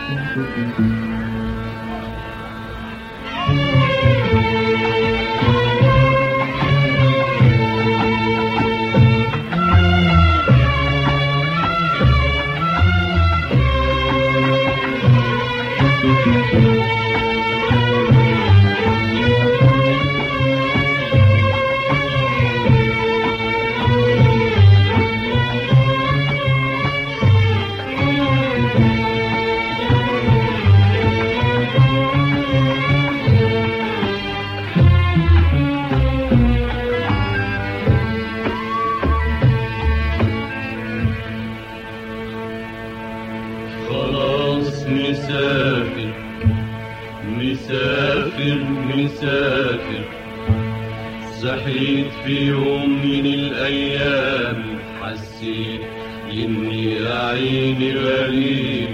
مسافر مسافر مسافر، صحيت في يوم من الأيام حسيت إني عيني غريب،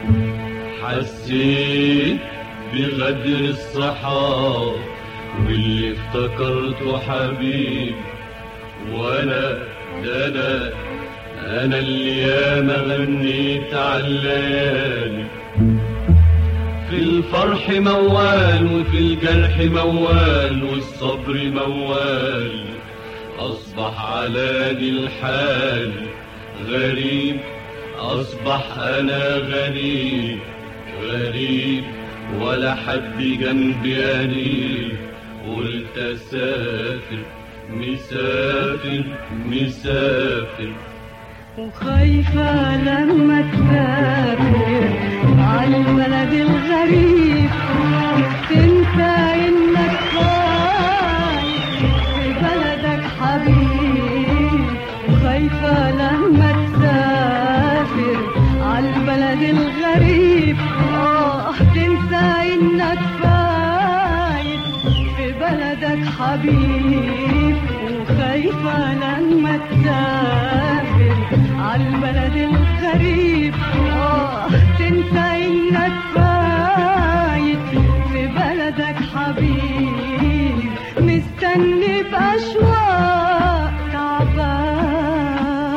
حسيت بغدر الصحاب واللي افتكرته حبيب، وأنا ده أنا اللي ياما غنيت عالليالي، في الفرح موال وفي الجرح موال والصبر موال، أصبح علاني الحال غريب، أصبح أنا غريب غريب ولا حد جنبي قريب، قلت أسافر مسافر مسافر، وخايفة لما تسافر عالبلد الغريب تنسى انك خايف في بلدك حبيب، وخايفة لما تسافر عالبلد الغريب تنسى انك فايت في بلدك حبيب، وخايفة لما تسافر عالبلد الغريب تنسى انك فايت في بلدك حبيب، مستني بأشواق تعبان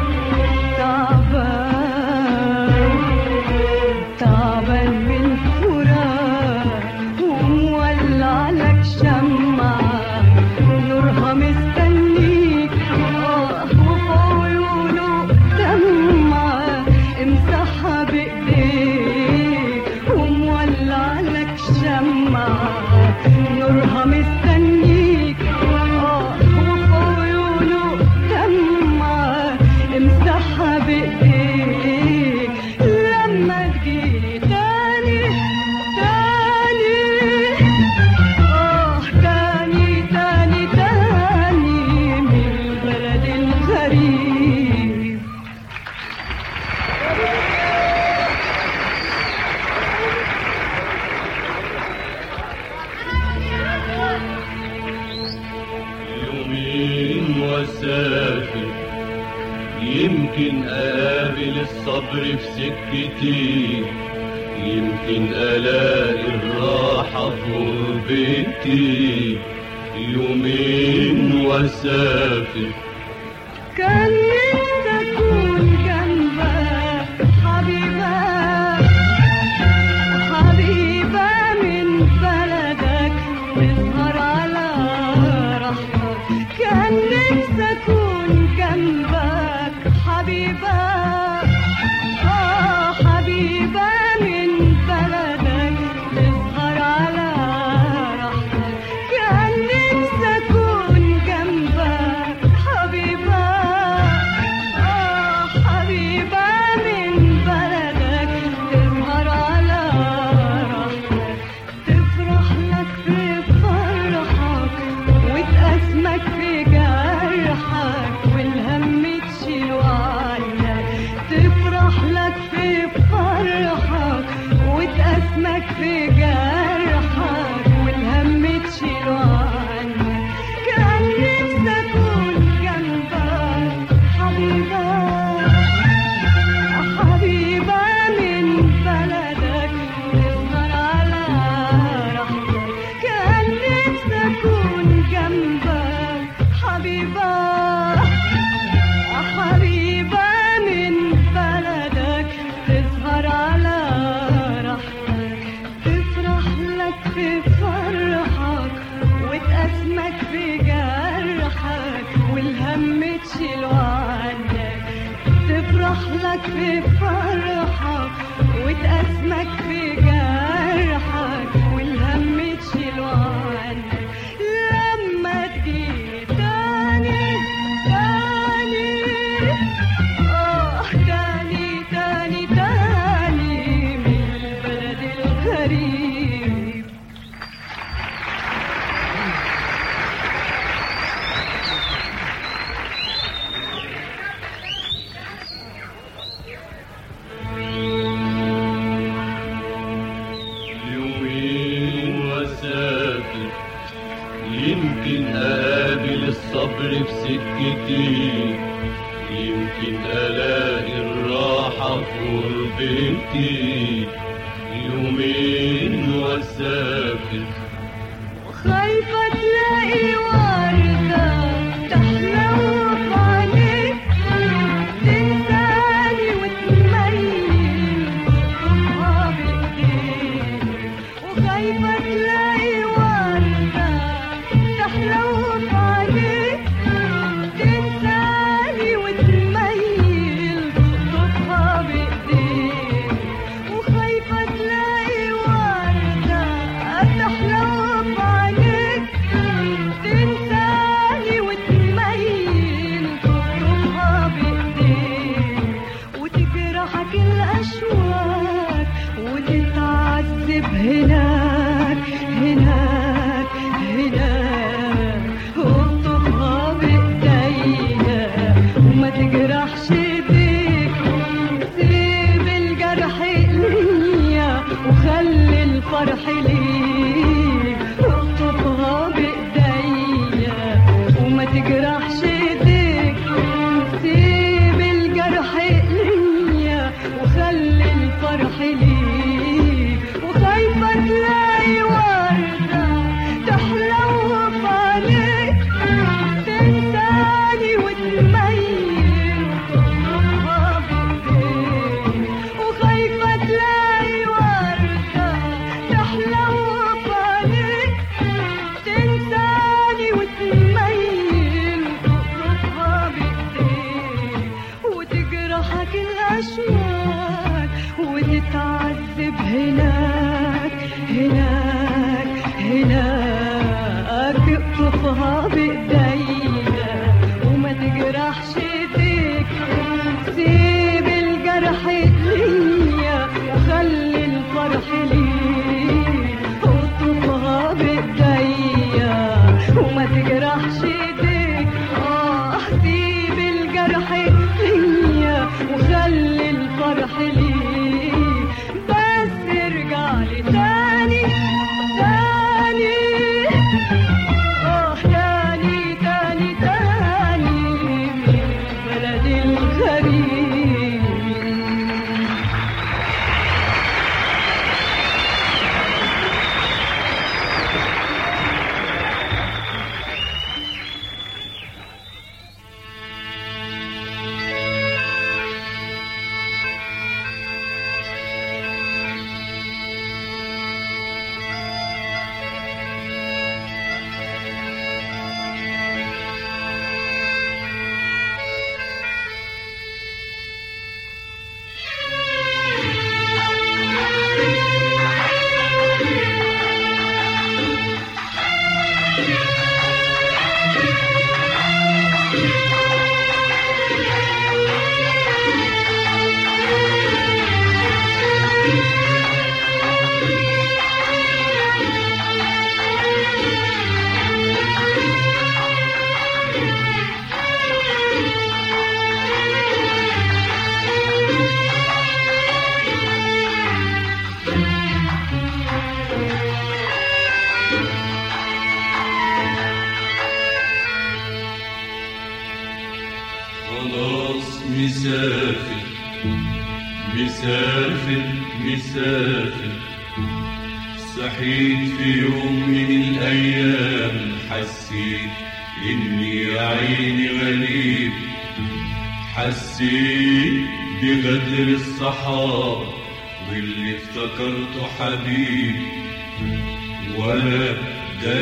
تعبان تعبان من فراق، ومولع لك شمعة نورها مستنيك وفي عيونه دمعة امسحها بايديك، ومولع لك شمعة نورها مستنيك وفي عيونه دمعة امسحها بايديك، لما تجيلي تاني تاني تاني تاني من البلد الغريب. يومين واسافر يمكن اقابل الصبر في سكتي، يمكن الاقي الراحة في غربتي، يومين واسافر كان نفسي اكون جنبك حبيبة حبيبة من بلدك تسهر على راحتك، كان نفسي اكون جنبك حبيبة حبيبة من بلدك تسهر على راحتك، كان نفسي اكون جنبك حبيبة حبيبة من بلدك تسهر على راحتك، تفرح لك في فرحك وتأسمك في جرحك، والهم تشيله عنك تفرح لك في فرحك وتأسمك في جرحك والهم تشيله عنك لما تجيني تاني تاني تاني تاني تاني من البلد الغريب. يمكن أقابل الصبر في سكتي، يمكن ألاقي الراحة في غربتي، يومين وأسافر خايفة تلاقي وردة تحلو عليك تنساني وتميل تطلبها بإيديك، وخايفة تلاقي وردة تحلو عليك تنساني وتميل تطلبها بإيديك، وخايفة تلاقي وردة تحلو عليك تنساني وتميل تطلبها بإيديك، وتجرحك الأشواك وتتعذب هناك هناك هناك واطلبها بإيديا وما تجرحش ايديك، سيب الجرح ليا وخلي الفرح ليك، واطلبها بإيديا وما تجرحش ايديك، سيب الجرح ليا وخلي الفرح ليك، وخايفة تلاقي وردة تحلو عليك تنساني وتميل وتطلبها بإيديك، وخايفة تلاقي وردة تحلو عليك تنساني وتميل وتطلبها بإيديك، وتجرحك الأشواك وتتعذب هناك هناك هناك، اقطفها بإيديا وما تجرحش ايديك، سيب الجرح ليا وخلي الفرح ليك، اقطفها بإيديا وما تجرحش ايديك، سيب الجرح ليا وخلي الفرح ليك، بس ارجع لي تاني تاني تاني تاني تاني من البلد الغريب. خلاص مسافر مسافر مسافر، صحيت في يوم من الأيام حسيت إني يا عيني غريب، حسيت بغدر الصحاب واللي افتكرته حبيب، وأنا ده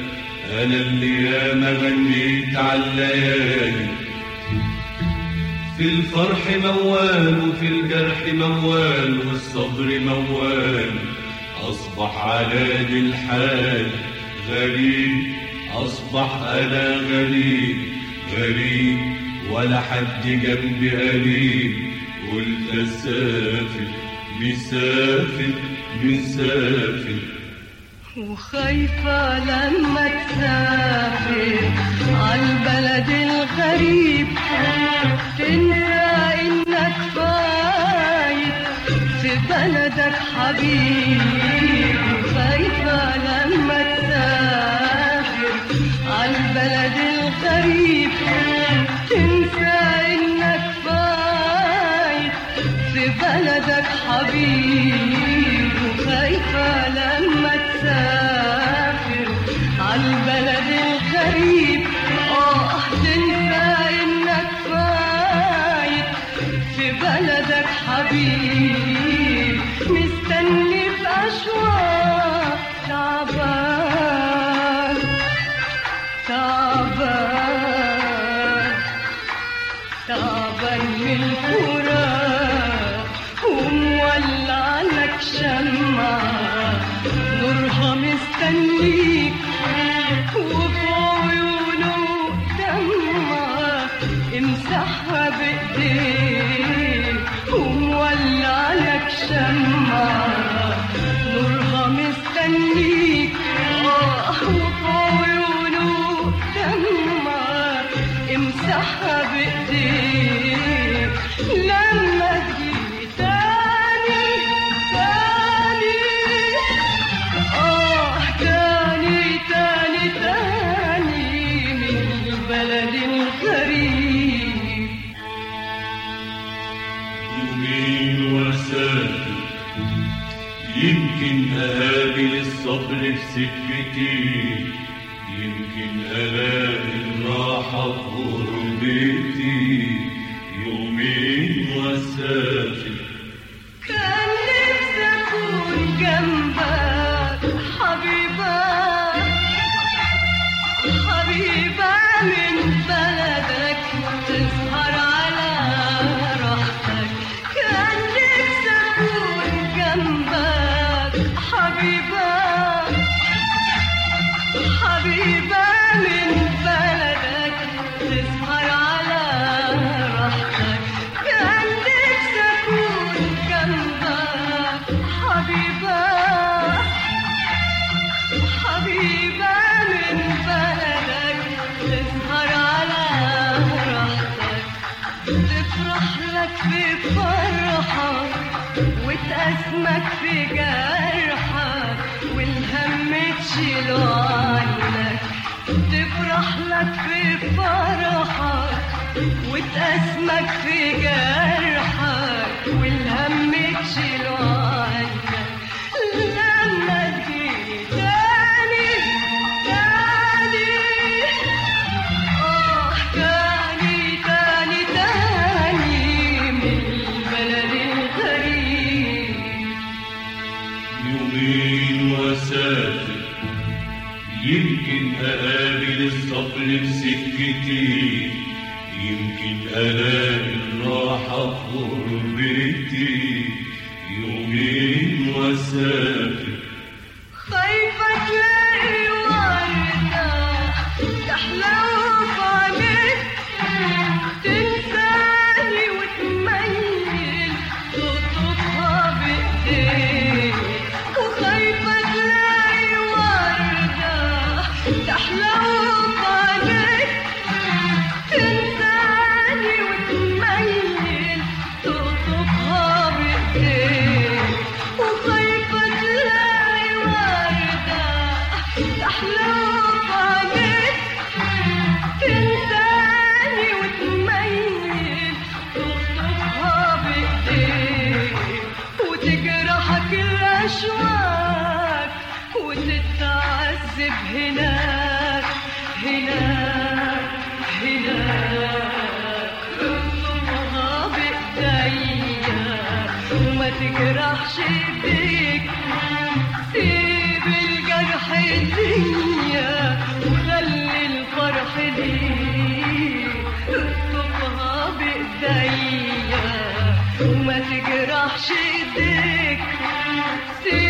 أنا اللي ياما غنيت عالليالي في الفرح موال وفي الجرح موال والصبر موال. أصبح على ذي الحال غريب، أصبح أنا غريب غريب، ولا حد جنبي قريب. قلت أسافر مسافر مسافر، وخايفة لما تسافر عالبلد الغريب تنسى إنك فايت في بلدك حبيب. وخايفة لما تسافر عالبلد الغريب تنسى إنك فايت في بلدك حبيب. وخايفة لما تسافر عالبلد الغريب تنسى إنك فايت في بلدك حبيب. مستني بأشواق تعبان تعبان تعبان من الفراق، ومولع لك شمعة نورها مستنيك، وفي عيونه دمعة امسحها بإيديك. ومولع لك شمعة نورها مستنيك، وفي عيونه دمعة امسحها بإيديك. لما تجي تاني تاني تاني تاني تاني من البلد الغريب. يومين وأسافر يمكن أقابل الصبر في سكتي، يمكن ألاقي الراحة في غربتي. يومين وأسافر كان نفسي أكون جنبك حبيبة حبيبة من بلدك تسهر على راحتك. كان نفسي أكون جنبك حبيبة حبيبة من بلدك تسهر على راحتك. كان نفسي أكون جنبك حبيبة حبيبة من بلدك تسهر على راحتك. تفرح لك في فرحك وتأسمك في جرحك والهم تشيله عنك. تفرح لك في فرحك وتأسمك في جرحك والهم تشيله عنك. لما تجي تاني تاني تاني تاني تاني من البلد الغريب. يومين وأسافر يمكن أقابل الصبر في سكتي، يمكن ألاقي الراحة في غربتي. يومين وأسافر خايفة تلاقي وردة تحلو بعينيك تنساني وتميل تطلبها بإيديك. وخايفة تلاقي وردة تحلو بعينيك تنساني وتميل تطلبها بإيديك. وخايفة تلاقي وردة تحلو بعينيك تنساني وتميل تطلبها بإيديك. وتجرحك الأشواق وتتعذب هناك هناك هناك. اطلبها بإيديا وما تجرحش ايديك. سيب الجرح ليا وخلي الفرح ليك. اطلبها بإيديا وما تجرحش ايديك. سيب